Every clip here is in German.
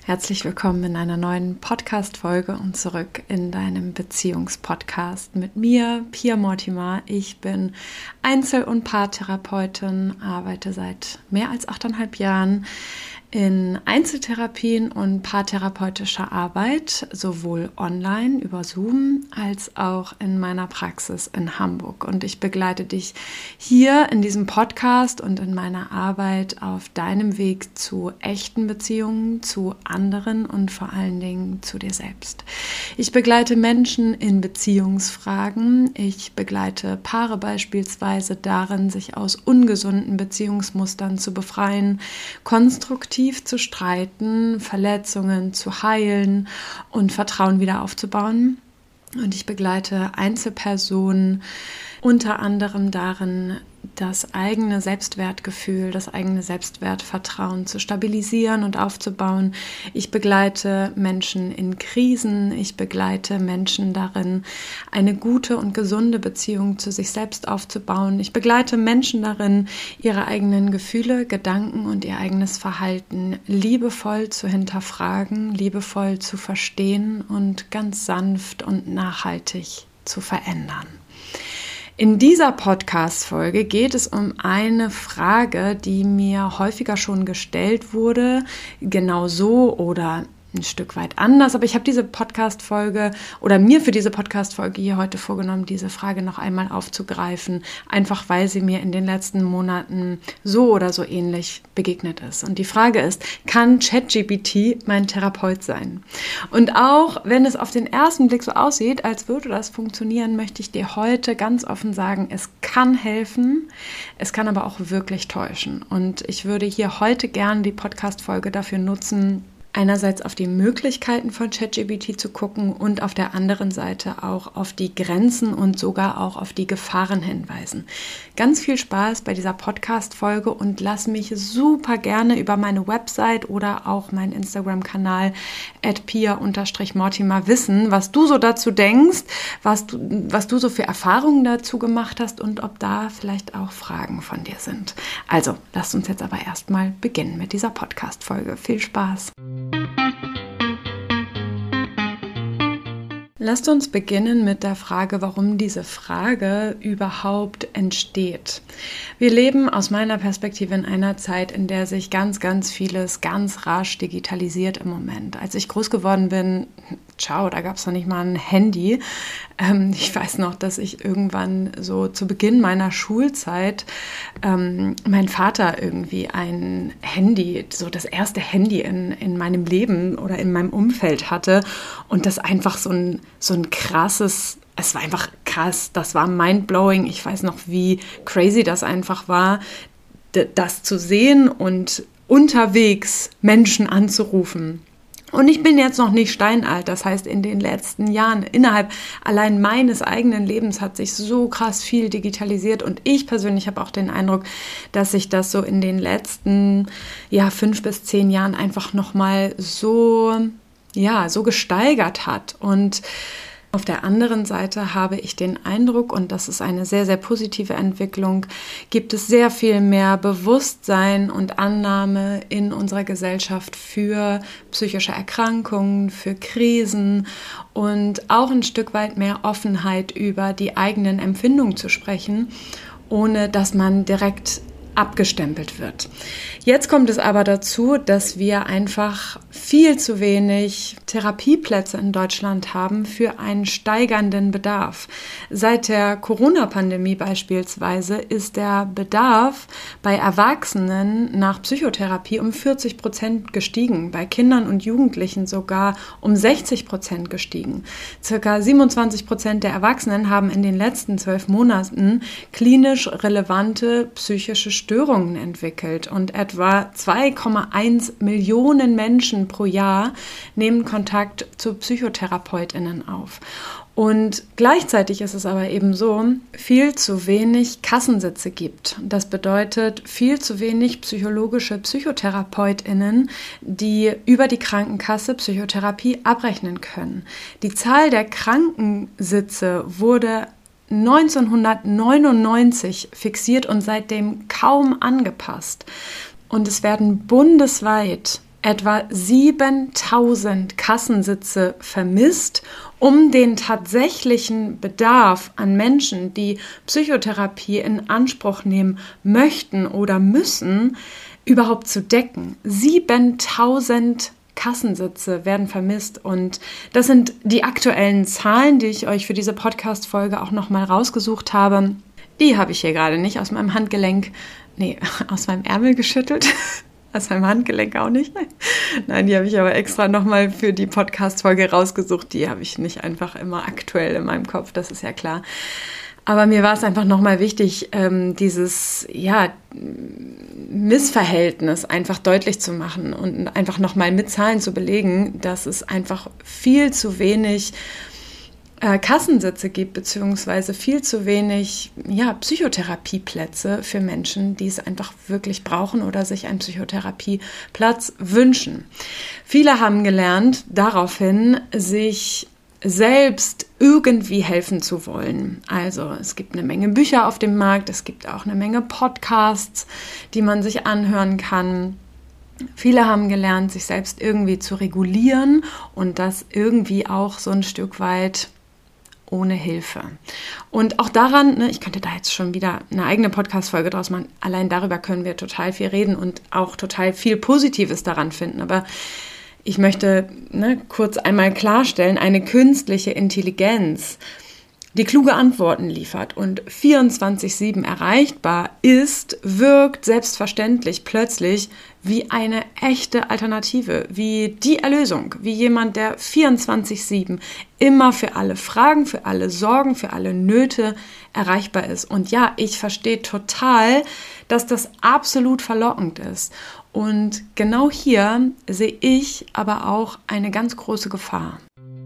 Herzlich willkommen in einer neuen Podcast-Folge und zurück in deinem Beziehungspodcast mit mir, Pia Mortimer. Ich bin Einzel- und Paartherapeutin, arbeite seit mehr als 8,5 Jahren in Einzeltherapien und paartherapeutischer Arbeit, sowohl online über Zoom als auch in meiner Praxis in Hamburg. Und ich begleite dich hier in diesem Podcast und in meiner Arbeit auf deinem Weg zu echten Beziehungen, zu anderen und vor allen Dingen zu dir selbst. Ich begleite Menschen in Beziehungsfragen. Ich begleite Paare beispielsweise darin, sich aus ungesunden Beziehungsmustern zu befreien, konstruktiv zu streiten, Verletzungen zu heilen und Vertrauen wieder aufzubauen. Und ich begleite Einzelpersonen unter anderem darin, das eigene Selbstwertgefühl, das eigene Selbstwertvertrauen zu stabilisieren und aufzubauen. Ich begleite Menschen in Krisen, ich begleite Menschen darin, eine gute und gesunde Beziehung zu sich selbst aufzubauen. Ich begleite Menschen darin, ihre eigenen Gefühle, Gedanken und ihr eigenes Verhalten liebevoll zu hinterfragen, liebevoll zu verstehen und ganz sanft und nachhaltig zu verändern. In dieser Podcast-Folge geht es um eine Frage, die mir häufiger schon gestellt wurde, genau so oder ein Stück weit anders, aber ich habe diese Podcast-Folge oder mir für diese Podcast-Folge hier heute vorgenommen, diese Frage noch einmal aufzugreifen, einfach weil sie mir in den letzten Monaten so oder so ähnlich begegnet ist. Und die Frage ist, kann ChatGPT mein Therapeut sein? Und auch wenn es auf den ersten Blick so aussieht, als würde das funktionieren, möchte ich dir heute ganz offen sagen, es kann helfen, es kann aber auch wirklich täuschen. Und ich würde hier heute gerne die Podcast-Folge dafür nutzen, einerseits auf die Möglichkeiten von ChatGPT zu gucken und auf der anderen Seite auch auf die Grenzen und sogar auch auf die Gefahren hinweisen. Ganz viel Spaß bei dieser Podcast-Folge und lass mich super gerne über meine Website oder auch meinen Instagram-Kanal @pia_mortimer wissen, was du so dazu denkst, was du so für Erfahrungen dazu gemacht hast und ob da vielleicht auch Fragen von dir sind. Also, lasst uns jetzt aber erstmal beginnen mit dieser Podcast-Folge. Viel Spaß! Lasst uns beginnen mit der Frage, warum diese Frage überhaupt entsteht. Wir leben aus meiner Perspektive in einer Zeit, in der sich ganz, ganz vieles ganz rasch digitalisiert im Moment. Als ich groß geworden bin, da gab es noch nicht mal ein Handy. Ich weiß noch, dass ich irgendwann so zu Beginn meiner Schulzeit mein Vater irgendwie ein Handy, so das erste Handy in meinem Leben oder in meinem Umfeld hatte und das einfach so ein krasses, es war einfach krass, das war mindblowing. Ich weiß noch, wie crazy das einfach war, das zu sehen und unterwegs Menschen anzurufen. Und ich bin jetzt noch nicht steinalt, das heißt, in den letzten Jahren, innerhalb allein meines eigenen Lebens hat sich so krass viel digitalisiert und ich persönlich habe auch den Eindruck, dass sich das so in den letzten 5 bis 10 Jahren einfach nochmal so gesteigert hat. Und auf der anderen Seite habe ich den Eindruck, und das ist eine sehr, sehr positive Entwicklung, gibt es sehr viel mehr Bewusstsein und Annahme in unserer Gesellschaft für psychische Erkrankungen, für Krisen und auch ein Stück weit mehr Offenheit über die eigenen Empfindungen zu sprechen, ohne dass man direkt abgestempelt wird. Jetzt kommt es aber dazu, dass wir einfach viel zu wenig Therapieplätze in Deutschland haben für einen steigenden Bedarf. Seit der Corona-Pandemie beispielsweise ist der Bedarf bei Erwachsenen nach Psychotherapie um 40% gestiegen, bei Kindern und Jugendlichen sogar um 60% gestiegen. Circa 27% der Erwachsenen haben in den letzten 12 Monaten klinisch relevante psychische Störungen entwickelt und etwa 2,1 Millionen Menschen pro Jahr nehmen Kontakt zu PsychotherapeutInnen auf. Und gleichzeitig ist es aber eben so, viel zu wenig Kassensitze gibt. Das bedeutet viel zu wenig psychologische PsychotherapeutInnen, die über die Krankenkasse Psychotherapie abrechnen können. Die Zahl der Krankensitze wurde 1999 fixiert und seitdem kaum angepasst. Und es werden bundesweit etwa 7.000 Kassensitze vermisst, um den tatsächlichen Bedarf an Menschen, die Psychotherapie in Anspruch nehmen möchten oder müssen, überhaupt zu decken. 7.000 Kassensitze werden vermisst und das sind die aktuellen Zahlen, die ich euch für diese Podcast-Folge auch nochmal rausgesucht habe. Die habe ich hier gerade nicht aus meinem aus meinem Ärmel geschüttelt. Aus meinem Handgelenk auch nicht. Nein, die habe ich aber extra nochmal für die Podcast-Folge rausgesucht. Die habe ich nicht einfach immer aktuell in meinem Kopf, das ist ja klar. Aber mir war es einfach nochmal wichtig, dieses Missverhältnis einfach deutlich zu machen und einfach nochmal mit Zahlen zu belegen, dass es einfach viel zu wenig Kassensitze gibt, beziehungsweise viel zu wenig Psychotherapieplätze für Menschen, die es einfach wirklich brauchen oder sich einen Psychotherapieplatz wünschen. Viele haben gelernt, daraufhin sich selbst irgendwie helfen zu wollen. Also es gibt eine Menge Bücher auf dem Markt, es gibt auch eine Menge Podcasts, die man sich anhören kann. Viele haben gelernt, sich selbst irgendwie zu regulieren und das irgendwie auch so ein Stück weit ohne Hilfe. Und auch daran, ich könnte da jetzt schon wieder eine eigene Podcast-Folge draus machen, allein darüber können wir total viel reden und auch total viel Positives daran finden. Aber ich möchte kurz einmal klarstellen, eine künstliche Intelligenz, die kluge Antworten liefert und 24/7 erreichbar ist, wirkt selbstverständlich plötzlich wie eine echte Alternative, wie die Erlösung, wie jemand, der 24/7 immer für alle Fragen, für alle Sorgen, für alle Nöte erreichbar ist. Und ja, ich verstehe total, dass das absolut verlockend ist. Und genau hier sehe ich aber auch eine ganz große Gefahr.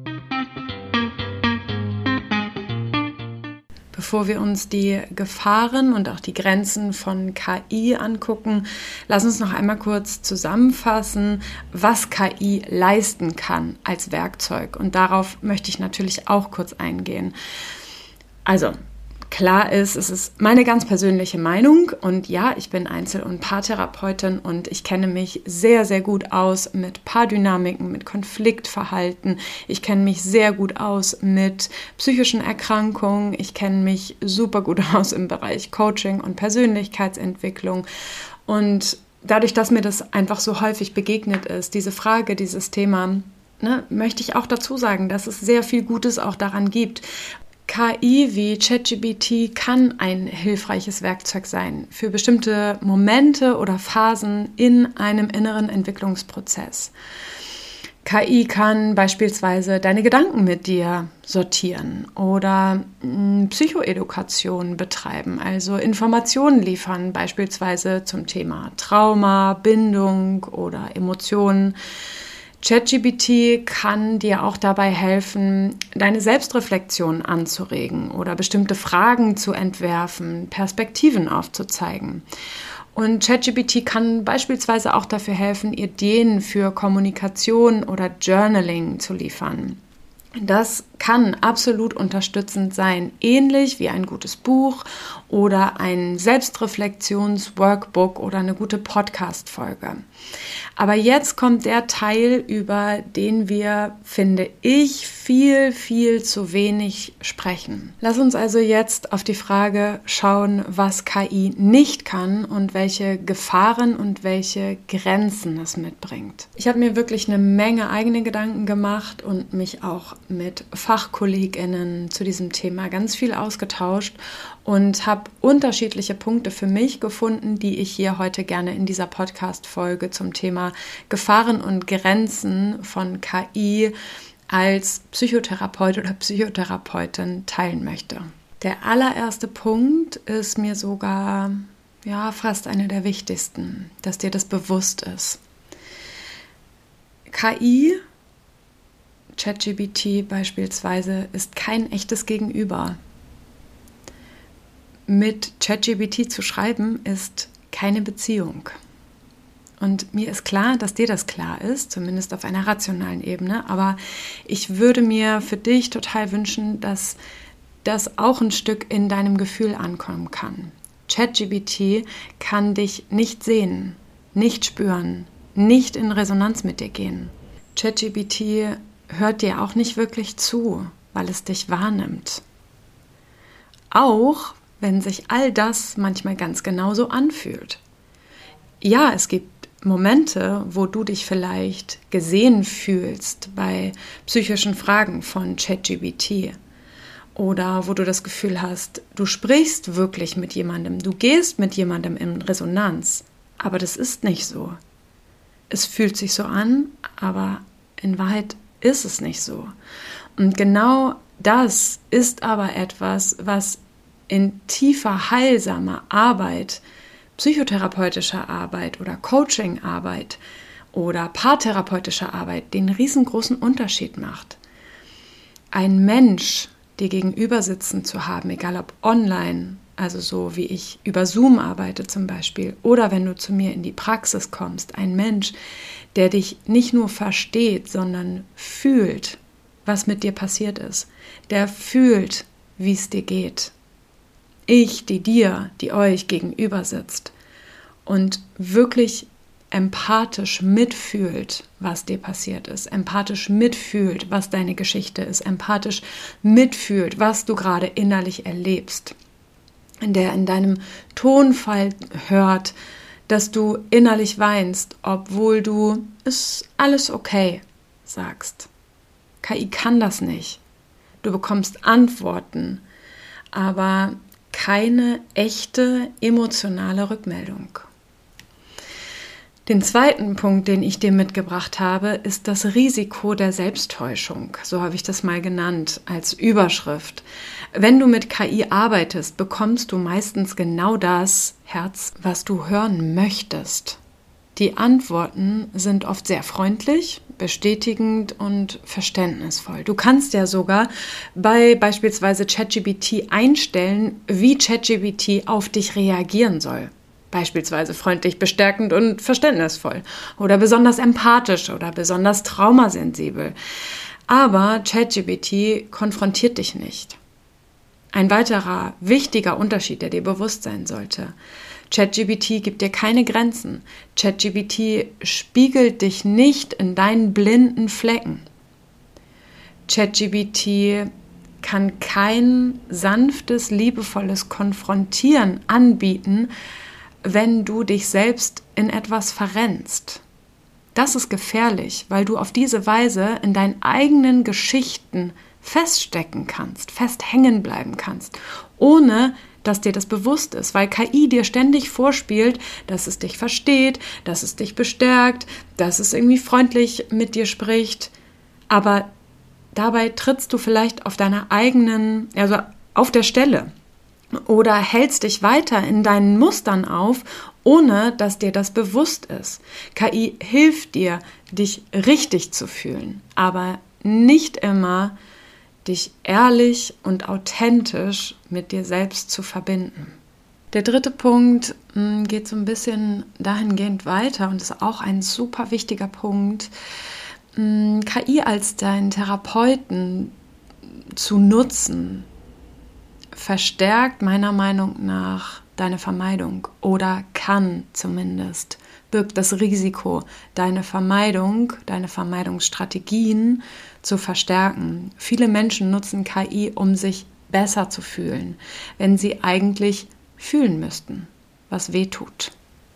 Bevor wir uns die Gefahren und auch die Grenzen von KI angucken, lass uns noch einmal kurz zusammenfassen, was KI leisten kann als Werkzeug. Und darauf möchte ich natürlich auch kurz eingehen. Also, klar ist, es ist meine ganz persönliche Meinung und ja, ich bin Einzel- und Paartherapeutin und ich kenne mich sehr, sehr gut aus mit Paardynamiken, mit Konfliktverhalten. Ich kenne mich sehr gut aus mit psychischen Erkrankungen. Ich kenne mich super gut aus im Bereich Coaching und Persönlichkeitsentwicklung. Und dadurch, dass mir das einfach so häufig begegnet ist, diese Frage, dieses Thema, möchte ich auch dazu sagen, dass es sehr viel Gutes auch daran gibt. KI wie ChatGPT kann ein hilfreiches Werkzeug sein für bestimmte Momente oder Phasen in einem inneren Entwicklungsprozess. KI kann beispielsweise deine Gedanken mit dir sortieren oder Psychoedukation betreiben, also Informationen liefern, beispielsweise zum Thema Trauma, Bindung oder Emotionen. ChatGPT kann dir auch dabei helfen, deine Selbstreflexion anzuregen oder bestimmte Fragen zu entwerfen, Perspektiven aufzuzeigen. Und ChatGPT kann beispielsweise auch dafür helfen, Ideen für Kommunikation oder Journaling zu liefern. Das kann absolut unterstützend sein, ähnlich wie ein gutes Buch oder ein Selbstreflexions-Workbook oder eine gute Podcast-Folge. Aber jetzt kommt der Teil, über den wir, finde ich, viel, viel zu wenig sprechen. Lass uns also jetzt auf die Frage schauen, was KI nicht kann und welche Gefahren und welche Grenzen es mitbringt. Ich habe mir wirklich eine Menge eigene Gedanken gemacht und mich auch mit FachkollegInnen zu diesem Thema ganz viel ausgetauscht und habe unterschiedliche Punkte für mich gefunden, die ich hier heute gerne in dieser Podcast-Folge zum Thema Gefahren und Grenzen von KI als Psychotherapeut oder Psychotherapeutin teilen möchte. Der allererste Punkt ist mir sogar fast einer der wichtigsten, dass dir das bewusst ist. KI, ChatGPT beispielsweise, ist kein echtes Gegenüber. Mit ChatGPT zu schreiben ist keine Beziehung. Und mir ist klar, dass dir das klar ist, zumindest auf einer rationalen Ebene. Aber ich würde mir für dich total wünschen, dass das auch ein Stück in deinem Gefühl ankommen kann. ChatGPT kann dich nicht sehen, nicht spüren, nicht in Resonanz mit dir gehen. ChatGPT hört dir auch nicht wirklich zu, weil es dich wahrnimmt. Auch wenn sich all das manchmal ganz genauso anfühlt. Ja, es gibt Momente, wo du dich vielleicht gesehen fühlst bei psychischen Fragen von ChatGPT oder wo du das Gefühl hast, du sprichst wirklich mit jemandem, du gehst mit jemandem in Resonanz, aber das ist nicht so. Es fühlt sich so an, aber in Wahrheit ist es nicht so. Und genau das ist aber etwas, was in tiefer, heilsamer Arbeit, psychotherapeutischer Arbeit oder Coaching-Arbeit oder paartherapeutischer Arbeit den riesengroßen Unterschied macht. Ein Mensch dir gegenüber sitzen zu haben, egal ob online, also so wie ich über Zoom arbeite zum Beispiel, oder wenn du zu mir in die Praxis kommst, ein Mensch, der dich nicht nur versteht, sondern fühlt, was mit dir passiert ist, der fühlt, wie es dir geht. Ich, die dir, die euch gegenüber sitzt und wirklich empathisch mitfühlt, was dir passiert ist, empathisch mitfühlt, was deine Geschichte ist, empathisch mitfühlt, was du gerade innerlich erlebst, der in deinem Tonfall hört, dass du innerlich weinst, obwohl du ist alles okay sagst. KI kann das nicht. Du bekommst Antworten, aber keine echte emotionale Rückmeldung. Den zweiten Punkt, den ich dir mitgebracht habe, ist das Risiko der Selbsttäuschung. So habe ich das mal genannt als Überschrift. Wenn du mit KI arbeitest, bekommst du meistens genau das, Herz, was du hören möchtest. Die Antworten sind oft sehr freundlich, bestätigend und verständnisvoll. Du kannst ja sogar bei beispielsweise ChatGPT einstellen, wie ChatGPT auf dich reagieren soll. Beispielsweise freundlich, bestärkend und verständnisvoll oder besonders empathisch oder besonders traumasensibel. Aber ChatGPT konfrontiert dich nicht. Ein weiterer wichtiger Unterschied, der dir bewusst sein sollte: ChatGPT gibt dir keine Grenzen. ChatGPT spiegelt dich nicht in deinen blinden Flecken. ChatGPT kann kein sanftes, liebevolles Konfrontieren anbieten, wenn du dich selbst in etwas verrennst. Das ist gefährlich, weil du auf diese Weise in deinen eigenen Geschichten feststecken kannst, festhängen bleiben kannst, ohne dass dir das bewusst ist, weil KI dir ständig vorspielt, dass es dich versteht, dass es dich bestärkt, dass es irgendwie freundlich mit dir spricht, aber dabei trittst du vielleicht auf deiner eigenen, also auf der Stelle oder hältst dich weiter in deinen Mustern auf, ohne dass dir das bewusst ist. KI hilft dir, dich richtig zu fühlen, aber nicht immer dich ehrlich und authentisch mit dir selbst zu verbinden. Der dritte Punkt geht so ein bisschen dahingehend weiter und ist auch ein super wichtiger Punkt. KI als deinen Therapeuten zu nutzen, verstärkt meiner Meinung nach deine Vermeidung oder kann zumindest, birgt das Risiko, deine Vermeidung, deine Vermeidungsstrategien zu verstärken. Viele Menschen nutzen KI, um sich besser zu fühlen, wenn sie eigentlich fühlen müssten, was weh tut.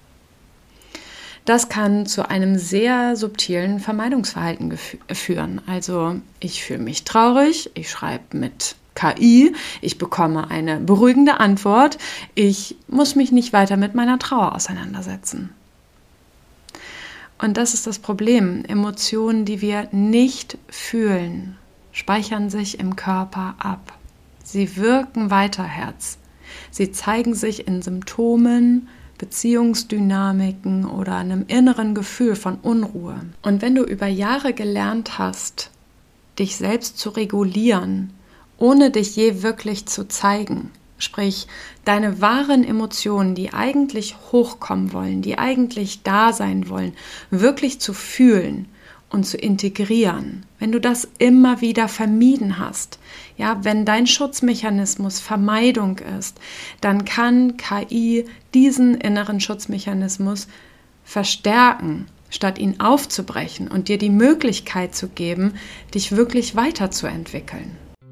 Das kann zu einem sehr subtilen Vermeidungsverhalten führen. Also ich fühle mich traurig, ich schreibe mit KI, ich bekomme eine beruhigende Antwort, ich muss mich nicht weiter mit meiner Trauer auseinandersetzen. Und das ist das Problem. Emotionen, die wir nicht fühlen, speichern sich im Körper ab. Sie wirken weiter, Herz. Sie zeigen sich in Symptomen, Beziehungsdynamiken oder einem inneren Gefühl von Unruhe. Und wenn du über Jahre gelernt hast, dich selbst zu regulieren, ohne dich je wirklich zu zeigen, sprich deine wahren Emotionen, die eigentlich hochkommen wollen, die eigentlich da sein wollen, wirklich zu fühlen und zu integrieren, wenn du das immer wieder vermieden hast, ja, wenn dein Schutzmechanismus Vermeidung ist, dann kann KI diesen inneren Schutzmechanismus verstärken statt ihn aufzubrechen und dir die Möglichkeit zu geben, dich wirklich weiterzuentwickeln.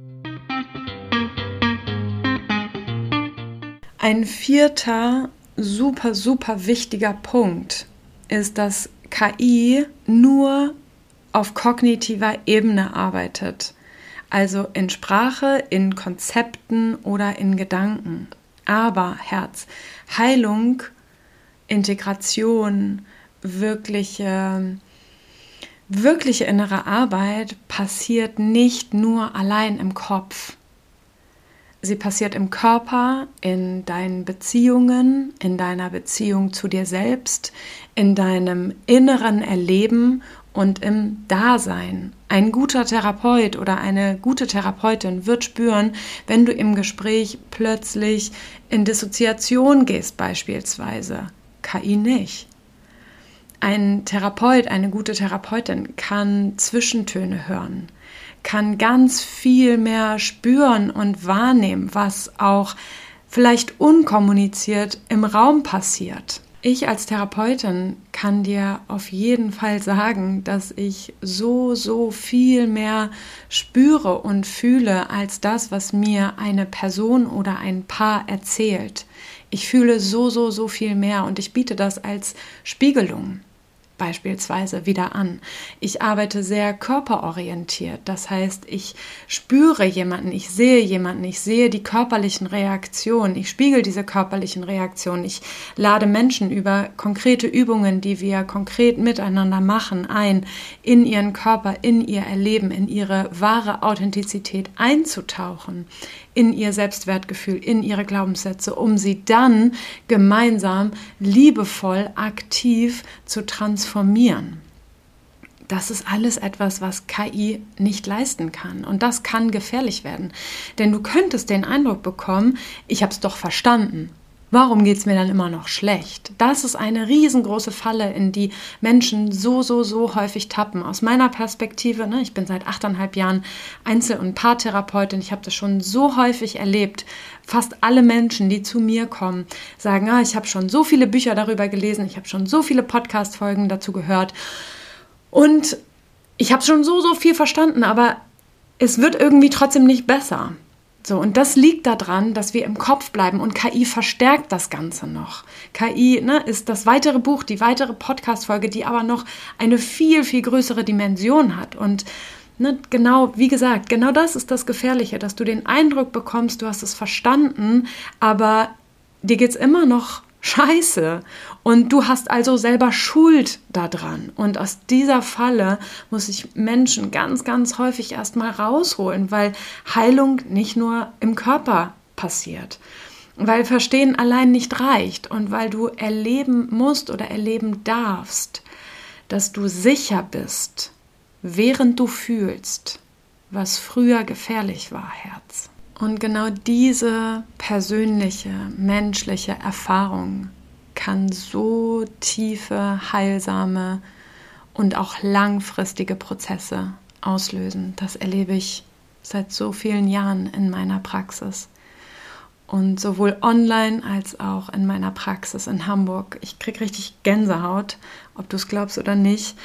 Ein vierter super, super wichtiger Punkt ist, dass KI nur auf kognitiver Ebene arbeitet, also in Sprache, in Konzepten oder in Gedanken. Aber Herz, Heilung, Integration, wirkliche innere Arbeit passiert nicht nur allein im Kopf. Sie passiert im Körper, in deinen Beziehungen, in deiner Beziehung zu dir selbst, in deinem inneren Erleben und im Dasein. Ein guter Therapeut oder eine gute Therapeutin wird spüren, wenn du im Gespräch plötzlich in Dissoziation gehst beispielsweise. KI nicht. Ein Therapeut, eine gute Therapeutin kann Zwischentöne hören, kann ganz viel mehr spüren und wahrnehmen, was auch vielleicht unkommuniziert im Raum passiert. Ich als Therapeutin kann dir auf jeden Fall sagen, dass ich so viel mehr spüre und fühle als das, was mir eine Person oder ein Paar erzählt. Ich fühle so viel mehr und ich biete das als Spiegelung beispielsweise wieder an. Ich arbeite sehr körperorientiert, das heißt, ich spüre jemanden, ich sehe die körperlichen Reaktionen, ich spiegel diese körperlichen Reaktionen, ich lade Menschen über konkrete Übungen, die wir konkret miteinander machen, ein, in ihren Körper, in ihr Erleben, in ihre wahre Authentizität einzutauchen, in ihr Selbstwertgefühl, in ihre Glaubenssätze, um sie dann gemeinsam liebevoll, aktiv zu transformieren. Das ist alles etwas, was KI nicht leisten kann. Und das kann gefährlich werden. Denn du könntest den Eindruck bekommen, ich habe es doch verstanden. Warum geht es mir dann immer noch schlecht? Das ist eine riesengroße Falle, in die Menschen so häufig tappen. Aus meiner Perspektive, ich bin seit 8,5 Jahren Einzel- und Paartherapeutin, ich habe das schon so häufig erlebt. Fast alle Menschen, die zu mir kommen, sagen, ich habe schon so viele Bücher darüber gelesen, ich habe schon so viele Podcast-Folgen dazu gehört und ich habe schon so viel verstanden, aber es wird irgendwie trotzdem nicht besser. So, und das liegt daran, dass wir im Kopf bleiben und KI verstärkt das Ganze noch. KI ist das weitere Buch, die weitere Podcast-Folge, die aber noch eine viel größere Dimension hat. Und genau, wie gesagt, genau das ist das Gefährliche, dass du den Eindruck bekommst, du hast es verstanden, aber dir geht's immer noch scheiße und du hast also selber Schuld daran. Und aus dieser Falle muss ich Menschen ganz häufig erstmal rausholen, weil Heilung nicht nur im Körper passiert, weil Verstehen allein nicht reicht und weil du erleben musst oder erleben darfst, dass du sicher bist, während du fühlst, was früher gefährlich war, Herz. Und genau diese persönliche, menschliche Erfahrung kann so tiefe, heilsame und auch langfristige Prozesse auslösen. Das erlebe ich seit so vielen Jahren in meiner Praxis. Und sowohl online als auch in meiner Praxis in Hamburg. Ich kriege richtig Gänsehaut, ob du es glaubst oder nicht.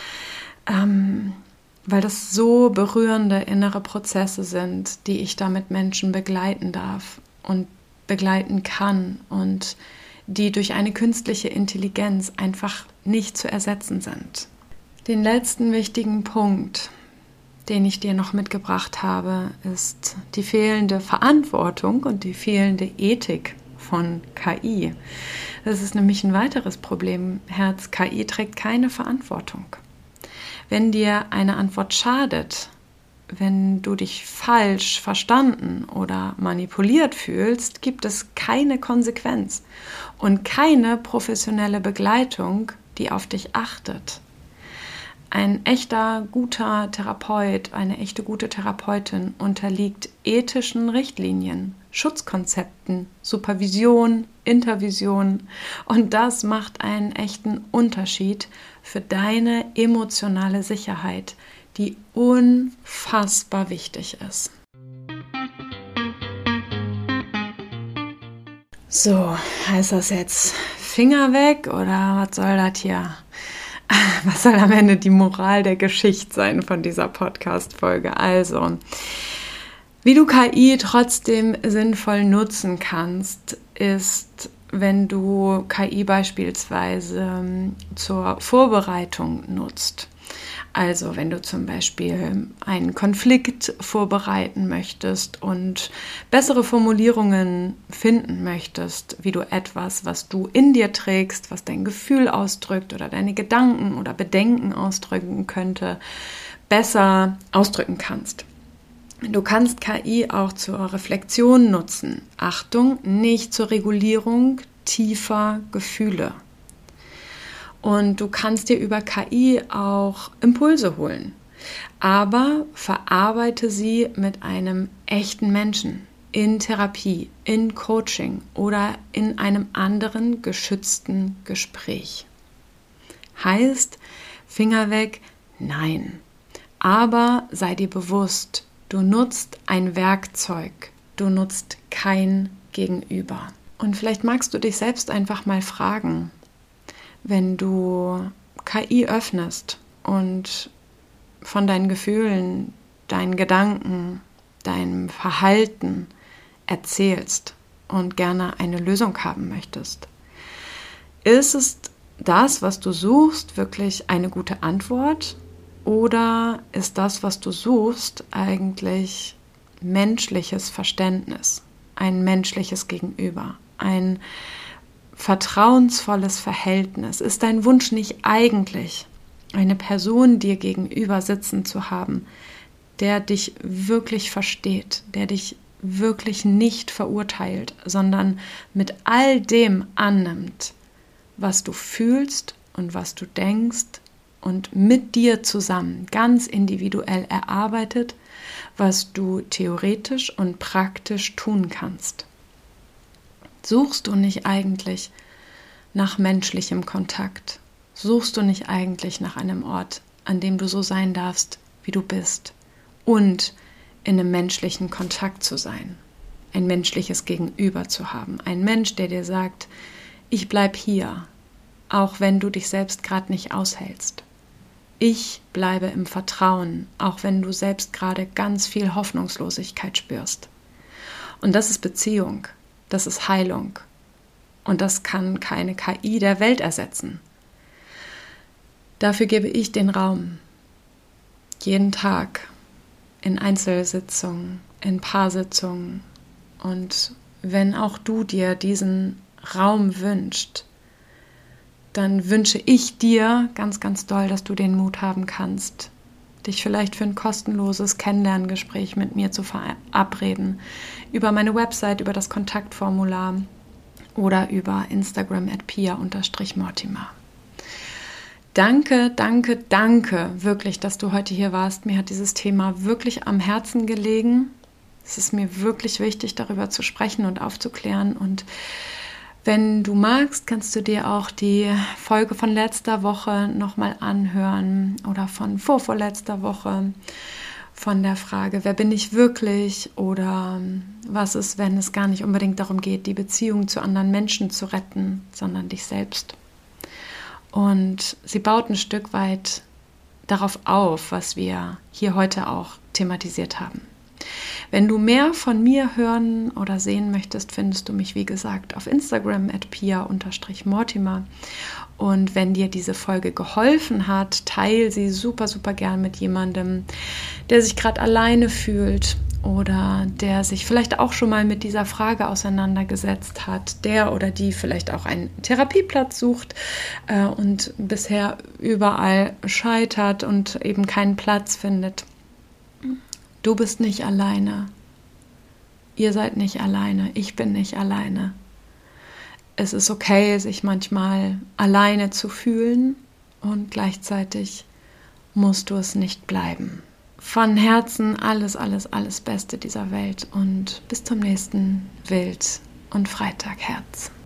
Weil das so berührende innere Prozesse sind, die ich da mit Menschen begleiten darf und begleiten kann und die durch eine künstliche Intelligenz einfach nicht zu ersetzen sind. Den letzten wichtigen Punkt, den ich dir noch mitgebracht habe, ist die fehlende Verantwortung und die fehlende Ethik von KI. Das ist nämlich ein weiteres Problem, Herz. KI trägt keine Verantwortung. Wenn dir eine Antwort schadet, wenn du dich falsch verstanden oder manipuliert fühlst, gibt es keine Konsequenz und keine professionelle Begleitung, die auf dich achtet. Ein echter guter Therapeut, eine echte gute Therapeutin unterliegt ethischen Richtlinien, Schutzkonzepten, Supervision, Intervision und das macht einen echten Unterschied für deine emotionale Sicherheit, die unfassbar wichtig ist. So, heißt das jetzt Finger weg oder was soll das hier? was soll am Ende die Moral der Geschichte sein von dieser Podcast-Folge? Also, wie du KI trotzdem sinnvoll nutzen kannst, ist, wenn du KI beispielsweise zur Vorbereitung nutzt. Also wenn du zum Beispiel einen Konflikt vorbereiten möchtest und bessere Formulierungen finden möchtest, wie du etwas, was du in dir trägst, was dein Gefühl ausdrückt oder deine Gedanken oder Bedenken ausdrücken könnte, besser ausdrücken kannst. Du kannst KI auch zur Reflexion nutzen. Achtung, nicht zur Regulierung tiefer Gefühle. Und du kannst dir über KI auch Impulse holen, aber verarbeite sie mit einem echten Menschen in Therapie, in Coaching oder in einem anderen geschützten Gespräch. Heißt, Finger weg, nein. Aber sei dir bewusst, du nutzt ein Werkzeug, du nutzt kein Gegenüber. Und vielleicht magst du dich selbst einfach mal fragen, wenn du KI öffnest und von deinen Gefühlen, deinen Gedanken, deinem Verhalten erzählst und gerne eine Lösung haben möchtest. Ist es das, was du suchst, wirklich eine gute Antwort? Oder ist das, was du suchst, eigentlich menschliches Verständnis, ein menschliches Gegenüber, ein vertrauensvolles Verhältnis? Ist dein Wunsch nicht eigentlich, eine Person dir gegenüber sitzen zu haben, der dich wirklich versteht, der dich wirklich nicht verurteilt, sondern mit all dem annimmt, was du fühlst und was du denkst und mit dir zusammen ganz individuell erarbeitet, was du theoretisch und praktisch tun kannst? Suchst du nicht eigentlich nach menschlichem Kontakt? Suchst du nicht eigentlich nach einem Ort, an dem du so sein darfst, wie du bist und in einem menschlichen Kontakt zu sein, ein menschliches Gegenüber zu haben, ein Mensch, der dir sagt, ich bleib hier, auch wenn du dich selbst gerade nicht aushältst. Ich bleibe im Vertrauen, auch wenn du selbst gerade ganz viel Hoffnungslosigkeit spürst. Und das ist Beziehung. Das ist Heilung und das kann keine KI der Welt ersetzen. Dafür gebe ich den Raum, jeden Tag, in Einzelsitzungen, in Paarsitzungen. Und wenn auch du dir diesen Raum wünschst, dann wünsche ich dir ganz, ganz doll, dass du den Mut haben kannst, dich vielleicht für ein kostenloses Kennenlerngespräch mit mir zu verabreden, über meine Website, über das Kontaktformular oder über Instagram @pia_mortimer. Danke, danke, danke wirklich, dass du heute hier warst. Mir hat dieses Thema wirklich am Herzen gelegen. Es ist mir wirklich wichtig, darüber zu sprechen und aufzuklären. Und wenn du magst, kannst du dir auch die Folge von letzter Woche nochmal anhören oder von vorvorletzter Woche von der Frage, wer bin ich wirklich oder was ist, wenn es gar nicht unbedingt darum geht, die Beziehung zu anderen Menschen zu retten, sondern dich selbst. Und sie baut ein Stück weit darauf auf, was wir hier heute auch thematisiert haben. Wenn du mehr von mir hören oder sehen möchtest, findest du mich, wie gesagt, auf Instagram @pia_mortimer. Und wenn dir diese Folge geholfen hat, teile sie super, super gern mit jemandem, der sich gerade alleine fühlt oder der sich vielleicht auch schon mal mit dieser Frage auseinandergesetzt hat, der oder die vielleicht auch einen Therapieplatz sucht und bisher überall scheitert und eben keinen Platz findet. Du bist nicht alleine. Ihr seid nicht alleine. Ich bin nicht alleine. Es ist okay, sich manchmal alleine zu fühlen und gleichzeitig musst du es nicht bleiben. Von Herzen alles, alles, alles Beste dieser Welt und bis zum nächsten Wild- und Freitag, Herz.